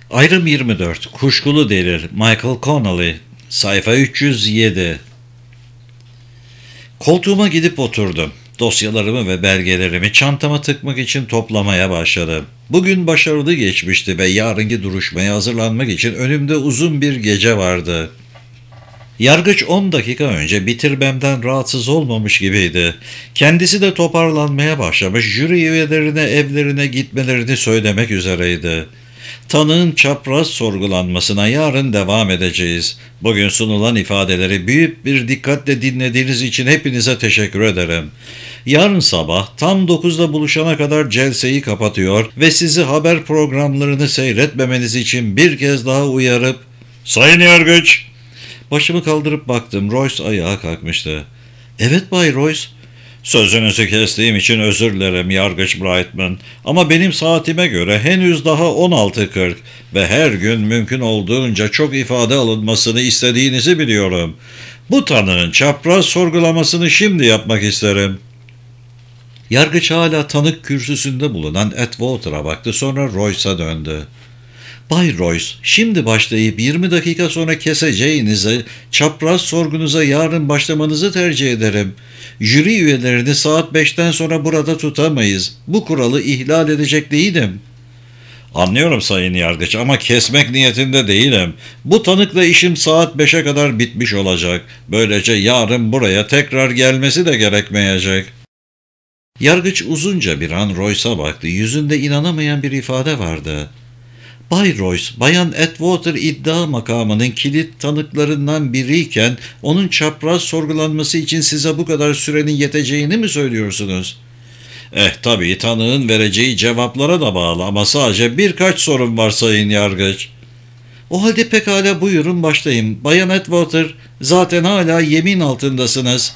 Ayrım 24. Kuşkulu Delil. Michael Connelly. Sayfa 307. Koltuğuma gidip oturdum. Dosyalarımı ve belgelerimi çantama tıkmak için toplamaya başladım. Bugün başarılı geçmişti ve yarınki duruşmaya hazırlanmak için önümde uzun bir gece vardı. Yargıç 10 dakika önce bitirmemden rahatsız olmamış gibiydi. Kendisi de toparlanmaya başlamış, jüri üyelerine evlerine gitmelerini söylemek üzereydi. Tanığın çapraz sorgulanmasına yarın devam edeceğiz. Bugün sunulan ifadeleri büyük bir dikkatle dinlediğiniz için hepinize teşekkür ederim. Yarın sabah tam 9'da buluşana kadar celseyi kapatıyor ve sizi haber programlarını seyretmemeniz için bir kez daha uyarıp "Sayın Yargıç!" Başımı kaldırıp baktım. Royce ayağa kalkmıştı. "Evet Bay Royce." "Sözünüzü kestiğim için özür dilerim Yargıç Brightman. Ama benim saatime göre henüz daha 16:40 ve her gün mümkün olduğunca çok ifade alınmasını istediğinizi biliyorum. Bu tanığın çapraz sorgulamasını şimdi yapmak isterim." Yargıç hala tanık kürsüsünde bulunan Atwater'a baktı, sonra Royce'a döndü. "Bay Royce, şimdi başlayıp 20 dakika sonra keseceğinize, çapraz sorgunuza yarın başlamanızı tercih ederim. Jüri üyelerini saat 5'ten sonra burada tutamayız. Bu kuralı ihlal edecek değilim." "Anlıyorum Sayın Yargıç ama kesmek niyetinde değilim. Bu tanıkla işim saat 5'e kadar bitmiş olacak. Böylece yarın buraya tekrar gelmesi de gerekmeyecek." Yargıç uzunca bir an Royce'a baktı. Yüzünde inanamayan bir ifade vardı. "Bay Royce, Bayan Atwater iddia makamının kilit tanıklarından biriyken onun çapraz sorgulanması için size bu kadar sürenin yeteceğini mi söylüyorsunuz?" Tabii tanığın vereceği cevaplara da bağlı ama sadece birkaç sorun var Sayın Yargıç." "O halde pekala buyurun başlayın. Bayan Atwater, zaten hala yemin altındasınız."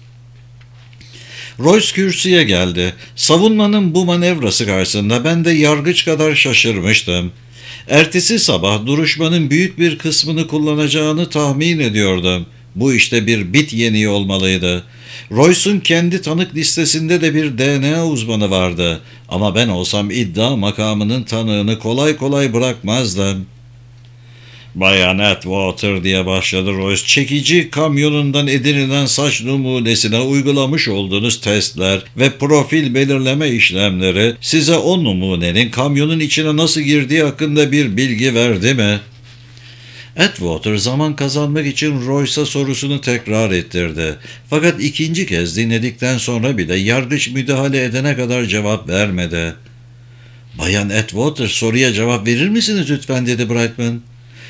Royce kürsüye geldi. Savunmanın bu manevrası karşısında ben de yargıç kadar şaşırmıştım. Ertesi sabah duruşmanın büyük bir kısmını kullanacağını tahmin ediyordum. Bu işte bir bit yeniği olmalıydı. Royce'un kendi tanık listesinde de bir DNA uzmanı vardı. Ama ben olsam iddia makamının tanığını kolay kolay bırakmazdım. "Bayan Atwater," diye başladı Royce, "çekici kamyonundan edinilen saç numunesine uygulamış olduğunuz testler ve profil belirleme işlemleri size o numunenin kamyonun içine nasıl girdiği hakkında bir bilgi verdi mi?" Atwater zaman kazanmak için Royce'a sorusunu tekrar ettirdi. Fakat ikinci kez dinledikten sonra bile yargıç müdahale edene kadar cevap vermedi. "Bayan Atwater, soruya cevap verir misiniz lütfen?" dedi Brightman.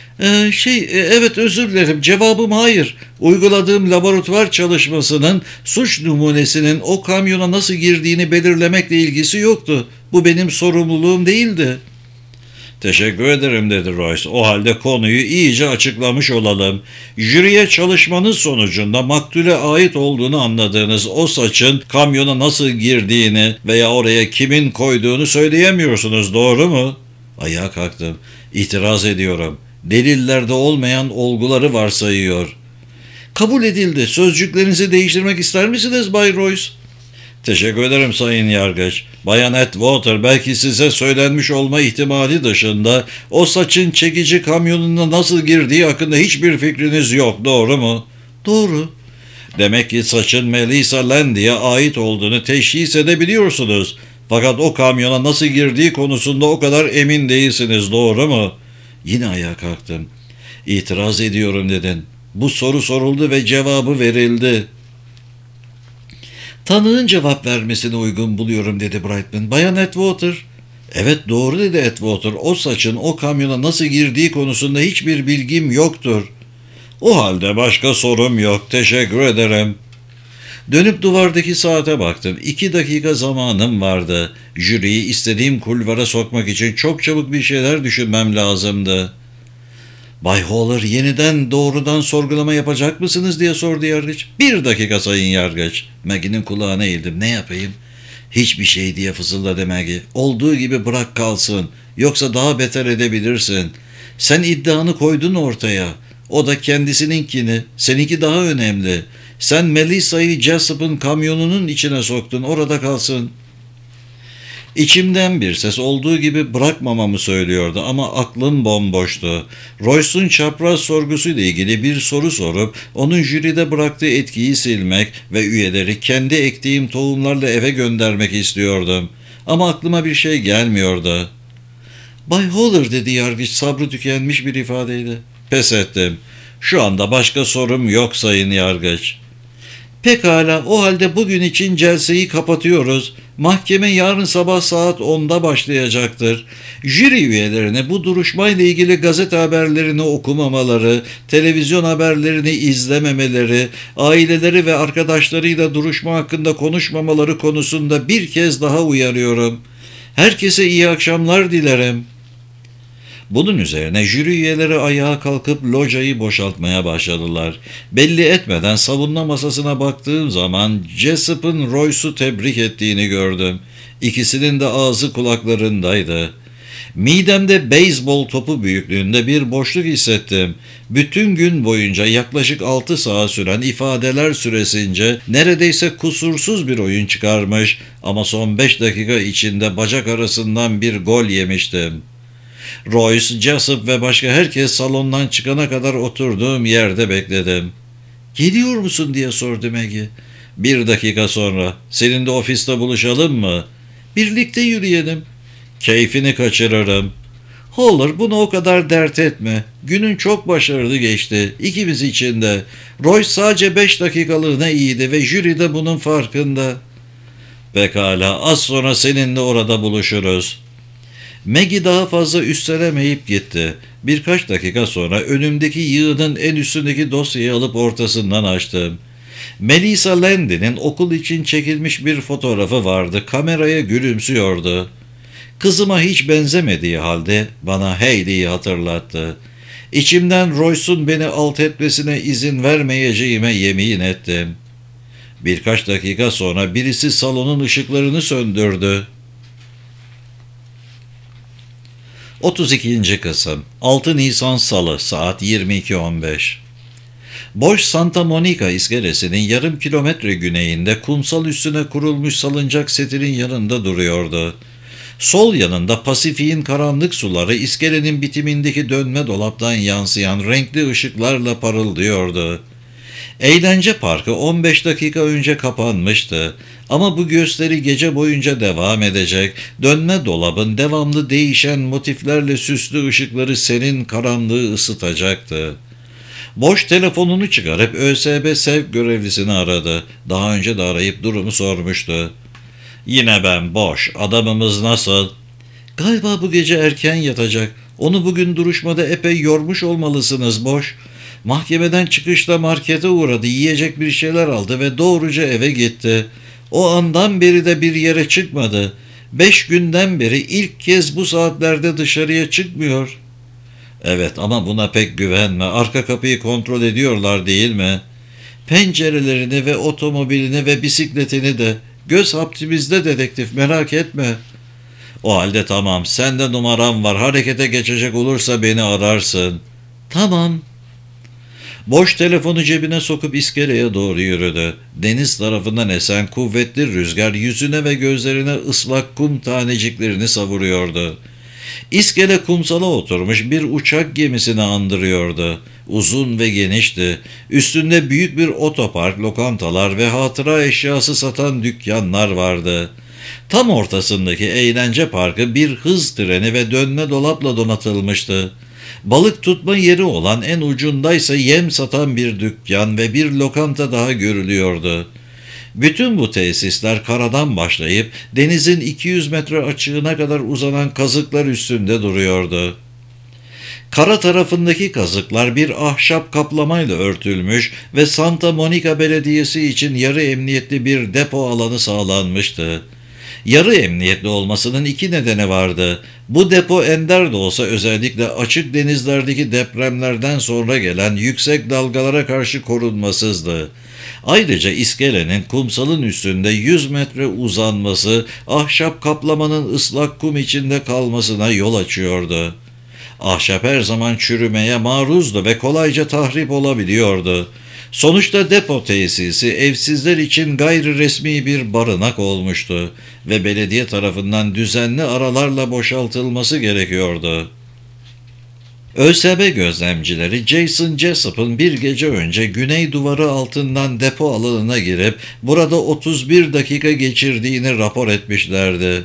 Evet, özür dilerim. Cevabım hayır. Uyguladığım laboratuvar çalışmasının suç numunesinin o kamyona nasıl girdiğini belirlemekle ilgisi yoktu. Bu benim sorumluluğum değildi." "Teşekkür ederim," dedi Royce. "O halde konuyu iyice açıklamış olalım. Jüriye çalışmanın sonucunda maktule ait olduğunu anladığınız o saçın kamyona nasıl girdiğini veya oraya kimin koyduğunu söyleyemiyorsunuz, doğru mu?" Ayağa kalktım. "İtiraz ediyorum. Delillerde olmayan olguları varsayıyor." "Kabul edildi. Sözcüklerinizi değiştirmek ister misiniz Bay Royce?" "Teşekkür ederim Sayın Yargıç. Bayan Atwater, belki size söylenmiş olma ihtimali dışında o saçın çekici kamyonuna nasıl girdiği hakkında hiçbir fikriniz yok, doğru mu?" "Doğru." "Demek ki saçın Melissa Landy'ye ait olduğunu teşhis edebiliyorsunuz. Fakat o kamyona nasıl girdiği konusunda o kadar emin değilsiniz, doğru mu?" Yine ayağa kalktım. "İtiraz ediyorum," dedin. "Bu soru soruldu ve cevabı verildi." "Tanığın cevap vermesine uygun buluyorum," dedi Brightman. "Bayan Atwater." "Evet, doğru," dedi Atwater. "O saçın o kamyona nasıl girdiği konusunda hiçbir bilgim yoktur." "O halde başka sorum yok. Teşekkür ederim." Dönüp duvardaki saate baktım. 2 dakika zamanım vardı. Jüriyi istediğim kulvara sokmak için çok çabuk bir şeyler düşünmem lazımdı. "Bay Haller, yeniden doğrudan sorgulama yapacak mısınız?" diye sordu yargıç. "Bir dakika Sayın Yargıç." Maggie'nin kulağına eğildim. "Ne yapayım?" "Hiçbir şey," diye fısıldadı Maggie. "Olduğu gibi bırak kalsın. Yoksa daha beter edebilirsin. Sen iddianı koydun ortaya. O da kendisininkini. Seninki daha önemli. Sen Melissa'yı Jessup'ın kamyonunun içine soktun. Orada kalsın." İçimden bir ses olduğu gibi bırakmamamı söylüyordu ama aklım bomboştu. Royce'un çapraz sorgusuyla ilgili bir soru sorup onun jüride bıraktığı etkiyi silmek ve üyeleri kendi ektiğim tohumlarla eve göndermek istiyordum. Ama aklıma bir şey gelmiyordu. Bay Holler, dedi yargıç sabrı tükenmiş bir ifadeyle. Pes ettim. Şu anda başka sorum yok sayın yargıç. Pekala, o halde bugün için celseyi kapatıyoruz. Mahkeme yarın sabah saat 10'da başlayacaktır. Jüri üyelerine bu duruşmayla ilgili gazete haberlerini okumamaları, televizyon haberlerini izlememeleri, aileleri ve arkadaşlarıyla duruşma hakkında konuşmamaları konusunda bir kez daha uyarıyorum. Herkese iyi akşamlar dilerim. Bunun üzerine jüri üyeleri ayağa kalkıp locayı boşaltmaya başladılar. Belli etmeden savunma masasına baktığım zaman Jessup'ın Royce'u tebrik ettiğini gördüm. İkisinin de ağzı kulaklarındaydı. Midemde beyzbol topu büyüklüğünde bir boşluk hissettim. Bütün gün boyunca yaklaşık 6 saat süren ifadeler süresince neredeyse kusursuz bir oyun çıkarmış ama son 5 dakika içinde bacak arasından bir gol yemiştim. Royce, Jessup ve başka herkes salondan çıkana kadar oturduğum yerde bekledim. "Geliyor musun?" diye sordu Maggie. "1 dakika sonra. Senin de ofiste buluşalım mı?" "Birlikte yürüyelim." "Keyfini kaçırırım." "Holler, bunu o kadar dert etme. Günün çok başarılı geçti. İkimiz için de. Royce sadece 5 dakikalığına iyiydi ve jüri de bunun farkında." "Pekala, az sonra seninle orada buluşuruz." Maggie daha fazla üstelemeyip gitti. Birkaç dakika sonra önümdeki yığının en üstündeki dosyayı alıp ortasından açtım. Melissa Landy'nin okul için çekilmiş bir fotoğrafı vardı. Kameraya gülümsüyordu. Kızıma hiç benzemediği halde bana Hayley'i hatırlattı. İçimden Royce'un beni alt etmesine izin vermeyeceğime yemin ettim. Birkaç dakika sonra birisi salonun ışıklarını söndürdü. 32. Kısım 6 Nisan Salı saat 22:15. Boş Santa Monica iskelesinin yarım kilometre güneyinde kumsal üstüne kurulmuş salıncak setinin yanında duruyordu. Sol yanında Pasifik'in karanlık suları iskelenin bitimindeki dönme dolaptan yansıyan renkli ışıklarla parıldıyordu. Eğlence parkı 15 dakika önce kapanmıştı ama bu gösteri gece boyunca devam edecek. Dönme dolabın devamlı değişen motiflerle süslü ışıkları serin karanlığı ısıtacaktı. Boş telefonunu çıkarıp ÖSB sevk görevlisini aradı. Daha önce de arayıp durumu sormuştu. "Yine ben Boş. Adamımız nasıl?" "Galiba bu gece erken yatacak. Onu bugün duruşmada epey yormuş olmalısınız Boş. Mahkemeden çıkışta markete uğradı, yiyecek bir şeyler aldı ve doğruca eve gitti. O andan beri de bir yere çıkmadı. 5 günden beri ilk kez bu saatlerde dışarıya çıkmıyor." "Evet ama buna pek güvenme. Arka kapıyı kontrol ediyorlar değil mi?" "Pencerelerini ve otomobilini ve bisikletini de. Göz hapsimizde dedektif, merak etme." "O halde tamam. Sende numaram var. Harekete geçecek olursa beni ararsın." "Tamam." Boş telefonu cebine sokup iskeleye doğru yürüdü. Deniz tarafından esen kuvvetli rüzgar yüzüne ve gözlerine ıslak kum taneciklerini savuruyordu. İskele kumsala oturmuş bir uçak gemisini andırıyordu. Uzun ve genişti. Üstünde büyük bir otopark, lokantalar ve hatıra eşyası satan dükkanlar vardı. Tam ortasındaki eğlence parkı bir hız treni ve dönme dolapla donatılmıştı. Balık tutma yeri olan en ucundaysa yem satan bir dükkan ve bir lokanta daha görülüyordu. Bütün bu tesisler karadan başlayıp denizin 200 metre açığına kadar uzanan kazıklar üstünde duruyordu. Kara tarafındaki kazıklar bir ahşap kaplamayla örtülmüş ve Santa Monica Belediyesi için yarı emniyetli bir depo alanı sağlanmıştı. Yarı emniyetli olmasının 2 nedeni vardı. Bu depo ender de olsa özellikle açık denizlerdeki depremlerden sonra gelen yüksek dalgalara karşı korunmasızdı. Ayrıca iskelenin kumsalın üstünde 100 metre uzanması ahşap kaplamanın ıslak kum içinde kalmasına yol açıyordu. Ahşap her zaman çürümeye maruzdu ve kolayca tahrip olabiliyordu. Sonuçta depo tesisi evsizler için gayri resmi bir barınak olmuştu ve belediye tarafından düzenli aralarla boşaltılması gerekiyordu. ÖSB gözlemcileri Jason Jessup'ın bir gece önce güney duvarı altından depo alanına girip burada 31 dakika geçirdiğini rapor etmişlerdi.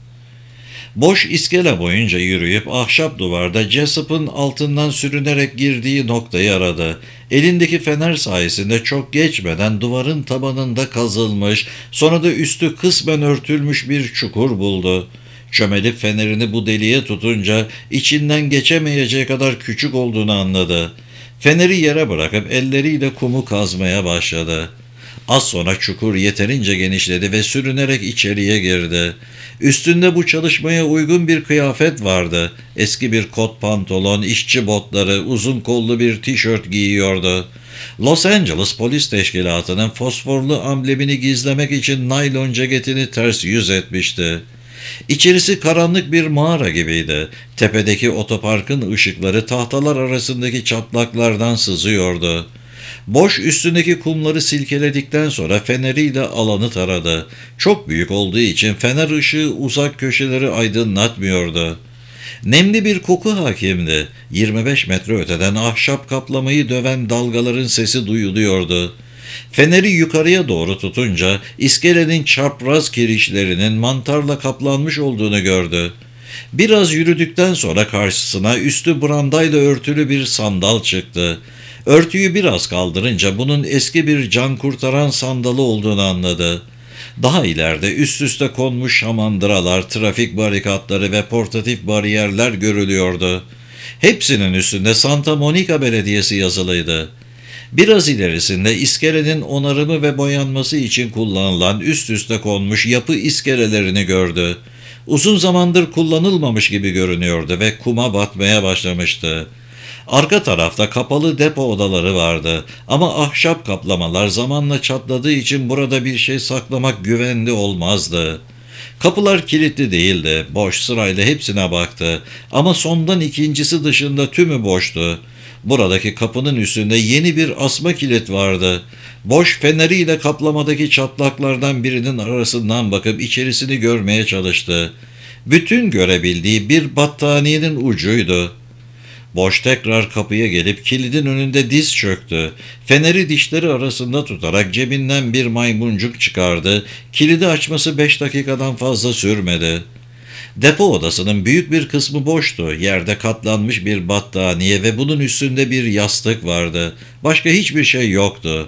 Boş iskele boyunca yürüyüp ahşap duvarda Jessup'ın altından sürünerek girdiği noktayı aradı. Elindeki fener sayesinde çok geçmeden duvarın tabanında kazılmış, sonra da üstü kısmen örtülmüş bir çukur buldu. Çömelip fenerini bu deliğe tutunca içinden geçemeyecek kadar küçük olduğunu anladı. Feneri yere bırakıp elleriyle kumu kazmaya başladı. Az sonra çukur yeterince genişledi ve sürünerek içeriye girdi. Üstünde bu çalışmaya uygun bir kıyafet vardı. Eski bir kot pantolon, işçi botları, uzun kollu bir tişört giyiyordu. Los Angeles Polis Teşkilatı'nın fosforlu amblemini gizlemek için naylon ceketini ters yüz etmişti. İçerisi karanlık bir mağara gibiydi. Tepedeki otoparkın ışıkları tahtalar arasındaki çatlaklardan sızıyordu. Boş üstündeki kumları silkeledikten sonra feneriyle alanı taradı. Çok büyük olduğu için fener ışığı uzak köşeleri aydınlatmıyordu. Nemli bir koku hakimdi. 25 metre öteden ahşap kaplamayı döven dalgaların sesi duyuluyordu. Feneri yukarıya doğru tutunca iskelenin çapraz kirişlerinin mantarla kaplanmış olduğunu gördü. Biraz yürüdükten sonra karşısına üstü brandayla örtülü bir sandal çıktı. Örtüyü biraz kaldırınca bunun eski bir can kurtaran sandalı olduğunu anladı. Daha ileride üst üste konmuş şamandıralar, trafik barikatları ve portatif bariyerler görülüyordu. Hepsinin üstünde Santa Monica Belediyesi yazılıydı. Biraz ilerisinde iskelenin onarımı ve boyanması için kullanılan üst üste konmuş yapı iskelelerini gördü. Uzun zamandır kullanılmamış gibi görünüyordu ve kuma batmaya başlamıştı. Arka tarafta kapalı depo odaları vardı ama ahşap kaplamalar zamanla çatladığı için burada bir şey saklamak güvenli olmazdı. Kapılar kilitli değildi, boş sırayla hepsine baktı ama sondan ikincisi dışında tümü boştu. Buradaki kapının üstünde yeni bir asma kilit vardı. Boş feneriyle kaplamadaki çatlaklardan birinin arasından bakıp içerisini görmeye çalıştı. Bütün görebildiği bir battaniyenin ucuydu. Boş tekrar kapıya gelip kilidin önünde diz çöktü. Feneri dişleri arasında tutarak cebinden bir maymuncuk çıkardı. Kilidi açması 5 dakikadan fazla sürmedi. Depo odasının büyük bir kısmı boştu. Yerde katlanmış bir battaniye ve bunun üstünde bir yastık vardı. Başka hiçbir şey yoktu.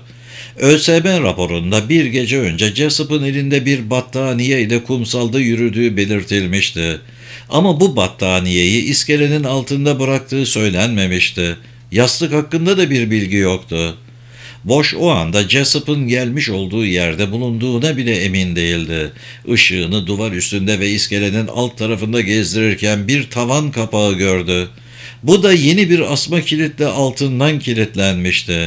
ÖSB raporunda bir gece önce Jessup'ın elinde bir battaniye ile kumsalda yürüdüğü belirtilmişti. Ama bu battaniyeyi iskelenin altında bıraktığı söylenmemişti. Yastık hakkında da bir bilgi yoktu. Boş o anda Jessup'ın gelmiş olduğu yerde bulunduğuna bile emin değildi. Işığını duvar üstünde ve iskelenin alt tarafında gezdirirken bir tavan kapağı gördü. Bu da yeni bir asma kilitle altından kilitlenmişti.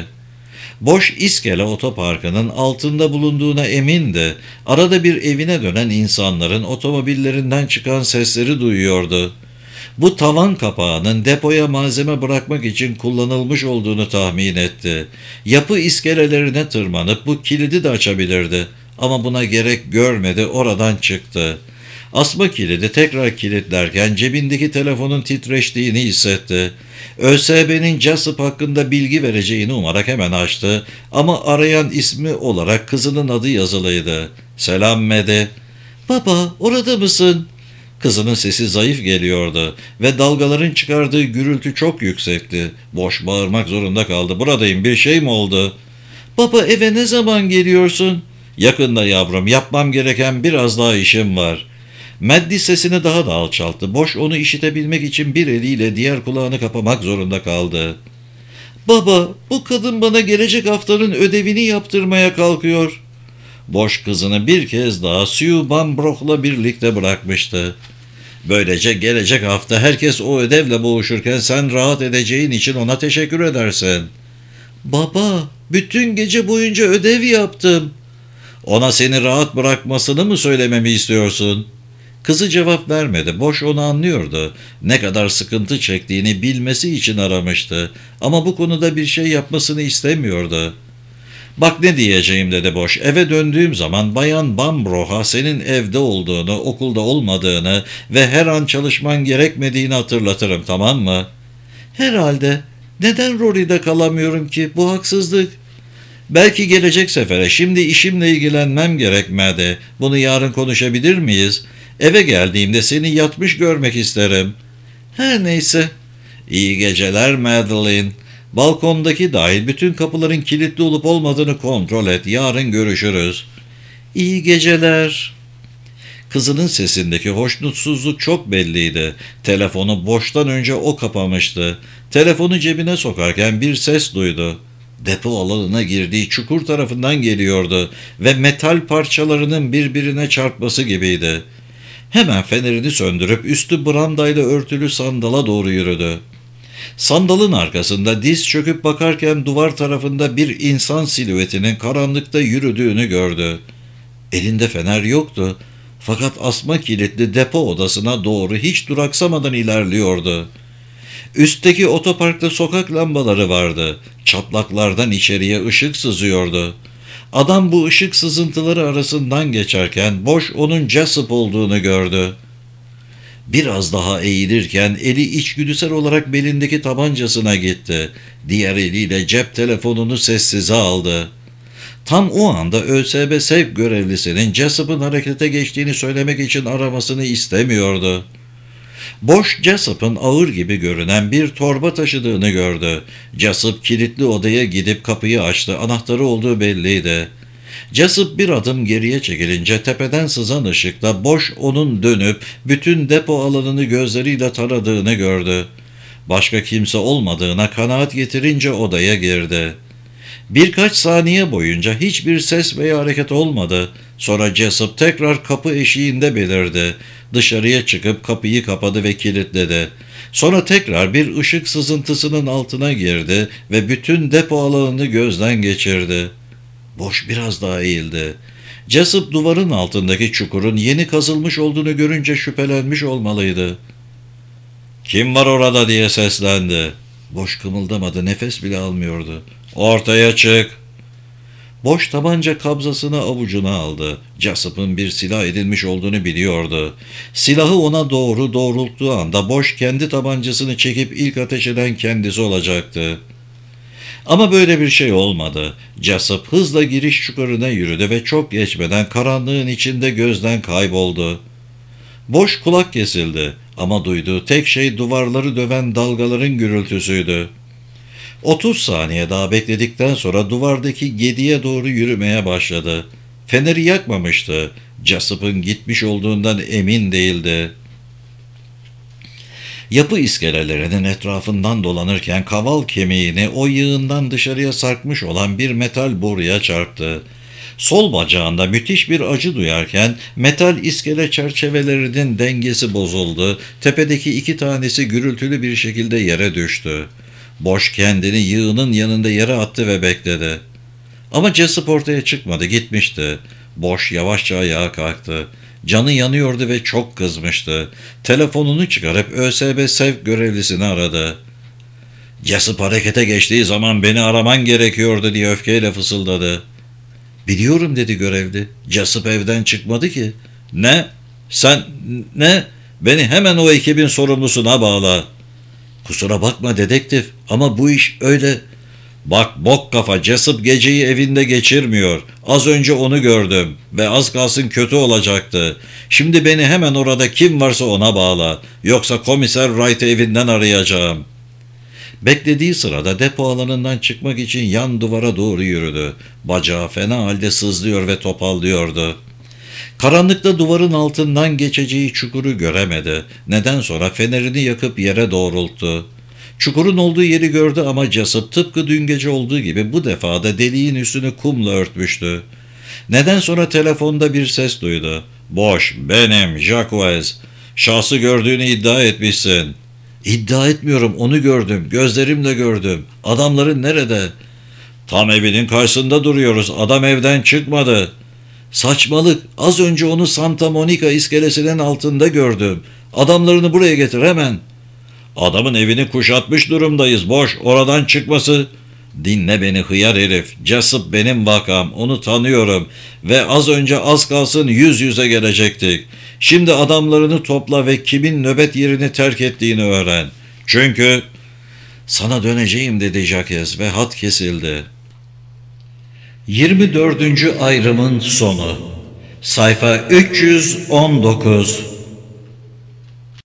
Boş iskele otoparkının altında bulunduğuna emindi. Arada bir evine dönen insanların otomobillerinden çıkan sesleri duyuyordu. Bu tavan kapağının depoya malzeme bırakmak için kullanılmış olduğunu tahmin etti. Yapı iskelelerine tırmanıp bu kilidi de açabilirdi. Ama buna gerek görmedi, oradan çıktı. Asma kilidi tekrar kilitlerken cebindeki telefonun titreştiğini hissetti. ÖSB'nin Jessop hakkında bilgi vereceğini umarak hemen açtı ama arayan ismi olarak kızının adı yazılıydı. "Selam Mede." "Baba, orada mısın?" Kızının sesi zayıf geliyordu ve dalgaların çıkardığı gürültü çok yüksekti. Boş bağırmak zorunda kaldı. "Buradayım, bir şey mi oldu?" "Baba, eve ne zaman geliyorsun?" "Yakında yavrum, yapmam gereken biraz daha işim var." Maddi sesini daha da alçalttı. Boş onu işitebilmek için bir eliyle diğer kulağını kapamak zorunda kaldı. "Baba, bu kadın bana gelecek haftanın ödevini yaptırmaya kalkıyor." Boş kızını bir kez daha Sue Bambroch'la birlikte bırakmıştı. Böylece gelecek hafta herkes o ödevle boğuşurken sen rahat edeceğin için ona teşekkür edersin. "Baba, bütün gece boyunca ödev yaptım." "Ona seni rahat bırakmasını mı söylememi istiyorsun?" Kızı cevap vermedi. Boş onu anlıyordu. Ne kadar sıkıntı çektiğini bilmesi için aramıştı. Ama bu konuda bir şey yapmasını istemiyordu. Bak ne diyeceğim dedi Boş. Eve döndüğüm zaman Bayan Bambroha senin evde olduğunu, okulda olmadığını ve her an çalışman gerekmediğini hatırlatırım, tamam mı? Herhalde. Neden Rory'de kalamıyorum ki? Bu haksızlık. Belki gelecek sefere. Şimdi işimle ilgilenmem gerekmedi. Bunu yarın konuşabilir miyiz? Eve geldiğimde seni yatmış görmek isterim. Her neyse. İyi geceler Madeline. Balkondaki dahil bütün kapıların kilitli olup olmadığını kontrol et. Yarın görüşürüz. İyi geceler. Kızının sesindeki hoşnutsuzluk çok belliydi. Telefonu Boş'tan önce o kapamıştı. Telefonu cebine sokarken bir ses duydu. Depo alanına girdiği çukur tarafından geliyordu ve metal parçalarının birbirine çarpması gibiydi. Hemen fenerini söndürüp üstü brandayla örtülü sandala doğru yürüdü. Sandalın arkasında diz çöküp bakarken duvar tarafında bir insan silüetinin karanlıkta yürüdüğünü gördü. Elinde fener yoktu. Fakat asma kilitli depo odasına doğru hiç duraksamadan ilerliyordu. Üstteki otoparkta sokak lambaları vardı. Çatlaklardan içeriye ışık sızıyordu. Adam bu ışık sızıntıları arasından geçerken Boş onun Jessup olduğunu gördü. Biraz daha eğilirken eli içgüdüsel olarak belindeki tabancasına gitti. Diğer eliyle cep telefonunu sessize aldı. Tam o anda ÖSB sevk görevlisinin Jessup'ın harekete geçtiğini söylemek için aramasını istemiyordu. Boş Jessup'ın ağır gibi görünen bir torba taşıdığını gördü. Jessup kilitli odaya gidip kapıyı açtı. Anahtarı olduğu belliydi. Jessup bir adım geriye çekilince tepeden sızan ışıkta Boş onun dönüp bütün depo alanını gözleriyle taradığını gördü. Başka kimse olmadığına kanaat getirince odaya girdi. Birkaç saniye boyunca hiçbir ses veya hareket olmadı. Sonra Jessup tekrar kapı eşiğinde belirdi. Dışarıya çıkıp kapıyı kapadı ve kilitledi. Sonra tekrar bir ışık sızıntısının altına girdi ve bütün depo alanını gözden geçirdi. Boş biraz daha eğildi. Jessup duvarın altındaki çukurun yeni kazılmış olduğunu görünce şüphelenmiş olmalıydı. "Kim var orada?" diye seslendi. Boş kımıldamadı, nefes bile almıyordu. "Ortaya çık." Boş tabanca kabzasını avucuna aldı. Jessup'ın bir silah edilmiş olduğunu biliyordu. Silahı ona doğru doğrulttuğu anda Boş kendi tabancasını çekip ilk ateş eden kendisi olacaktı. Ama böyle bir şey olmadı. Jessup hızla giriş çukuruna yürüdü ve çok geçmeden karanlığın içinde gözden kayboldu. Boş kulak kesildi ama duyduğu tek şey duvarları döven dalgaların gürültüsüydü. 30 saniye daha bekledikten sonra duvardaki gediye doğru yürümeye başladı. Feneri yakmamıştı. Jessup'ın gitmiş olduğundan emin değildi. Yapı iskelelerinin etrafından dolanırken kaval kemiğini o yığından dışarıya sarkmış olan bir metal boruya çarptı. Sol bacağında müthiş bir acı duyarken metal iskele çerçevelerinin dengesi bozuldu. Tepedeki 2 tanesi gürültülü bir şekilde yere düştü. Boş kendini yığının yanında yere attı ve bekledi. Ama Jessup ortaya çıkmadı, gitmişti. Boş yavaşça ayağa kalktı. Canı yanıyordu ve çok kızmıştı. Telefonunu çıkarıp ÖSB sevk görevlisini aradı. "Jessup harekete geçtiği zaman beni araman gerekiyordu," diye öfkeyle fısıldadı. "Biliyorum," dedi görevli. "Jessup evden çıkmadı ki." "Ne? Sen ne? Beni hemen o ekibin sorumlusuna bağla." "Kusura bakma dedektif ama bu iş öyle." "Bak bok kafa, Jessup geceyi evinde geçirmiyor. Az önce onu gördüm ve az kalsın kötü olacaktı. Şimdi beni hemen orada kim varsa ona bağla. Yoksa komiser Wright'ı evinden arayacağım." Beklediği sırada depo alanından çıkmak için yan duvara doğru yürüdü. Bacağı fena halde sızlıyor ve topallıyordu. Karanlıkta duvarın altından geçeceği çukuru göremedi. Neden sonra fenerini yakıp yere doğrulttu. Çukurun olduğu yeri gördü ama Jessup tıpkı dün gece olduğu gibi bu defa da deliğin üstünü kumla örtmüştü. Neden sonra telefonda bir ses duydu. "Boş, benim, Jacques. Şahsı gördüğünü iddia etmişsin." "İddia etmiyorum, onu gördüm, gözlerimle gördüm. Adamların nerede?" "Tam evinin karşısında duruyoruz, adam evden çıkmadı." "Saçmalık, az önce onu Santa Monica iskelesinin altında gördüm. Adamlarını buraya getir hemen." "Adamın evini kuşatmış durumdayız, Boş, oradan çıkması." Dinle beni hıyar herif. Casıp benim vakam. Onu tanıyorum. Ve az önce az kalsın yüz yüze gelecektik. Şimdi adamlarını topla ve kimin nöbet yerini terk ettiğini öğren. Çünkü sana döneceğim dedi Jacques ve hat kesildi. 24. ayrımın sonu. Sayfa 319.